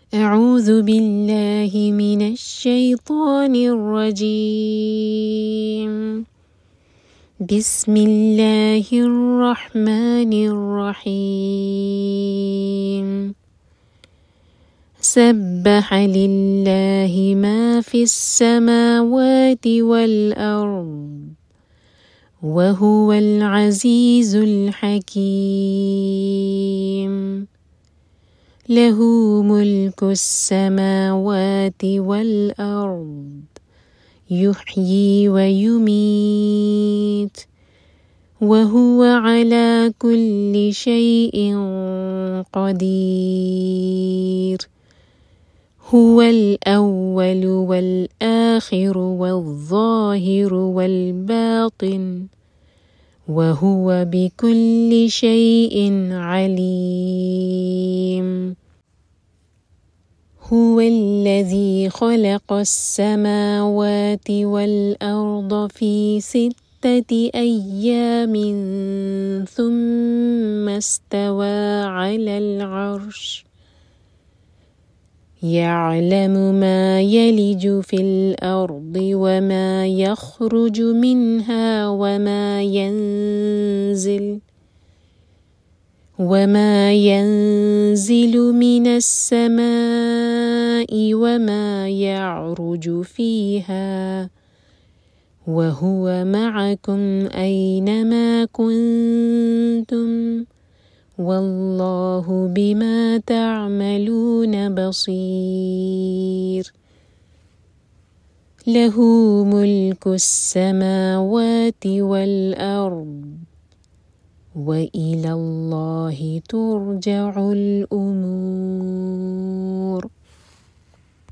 أعوذ بالله من الشيطان الرجيم. بسم الله الرحمن الرحيم. سبح لله ما في السماوات والأرض وهو العزيز الحكيم. له ملك السماوات والأرض يحيي ويميت وهو على كل شيء قدير. هو الأول والآخر والظاهر والباطن وهو بكل شيء عليم. هو الذي خلق السماوات والأرض في 6 أيام ثم استوى على العرش. يعلم ما يلج في الأرض وما يخرج منها وما ينزل من السماء وما يعرج فيها وهو معكم أينما كنتم والله بما تعملون بصير. له ملك السماوات والأرض وإلى الله ترجع الأمور.